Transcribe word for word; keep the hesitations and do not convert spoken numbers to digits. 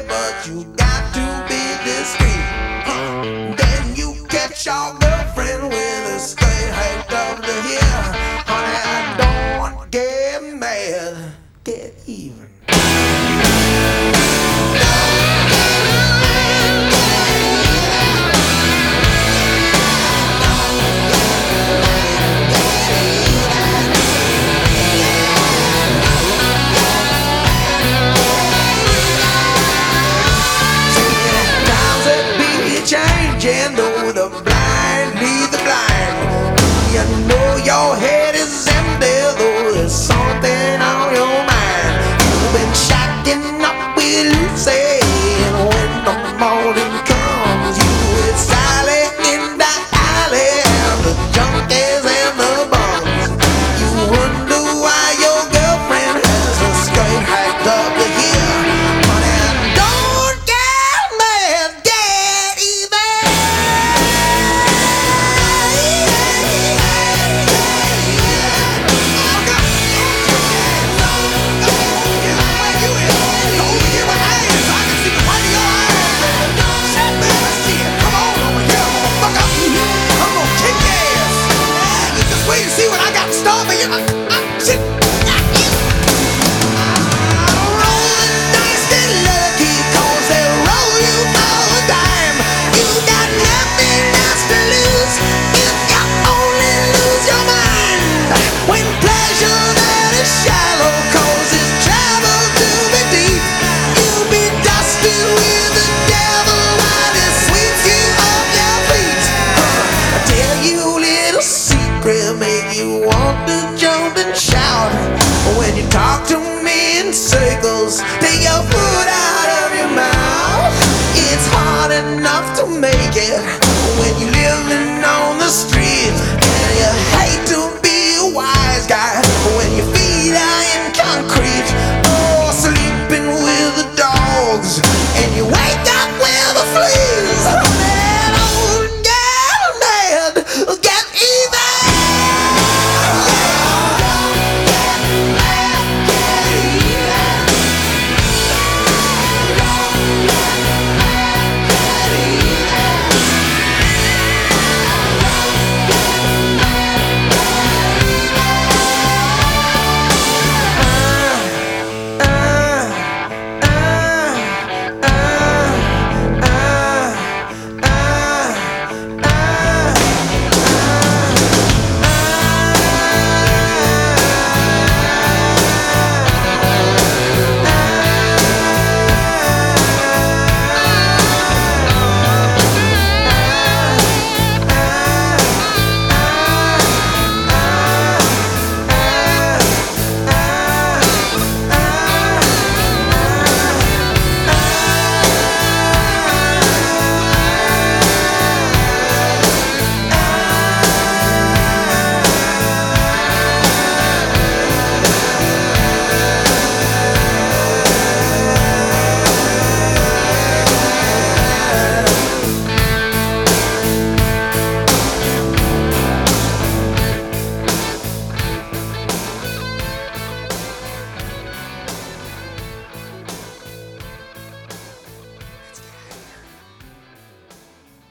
but you got to be discreet. Huh. Then you catch your girlfriend with a straight hike up to here. Honey, don't get mad, get even. Changing, though the blind lead the blind. You know your head is empty, though there's something on your mind. You've been shacking up with Lucy, and when the morning comes, you with Sally in the alley, and the junkies and the bums. You wonder why your girlfriend has a skirt hiked up to here. Honey, don't get mad, get even. See what I got to start for you. I'm shit. Rolling dice and lucky, cause they roll you for a dime. You got nothing else to lose if you only lose your mind. When pleasure that is shallow causes travel to be deep, you'll be dusty with the devil while he sweeps you off your feet. Huh. I tell you a little secret, make you want to jump and shout when you talk to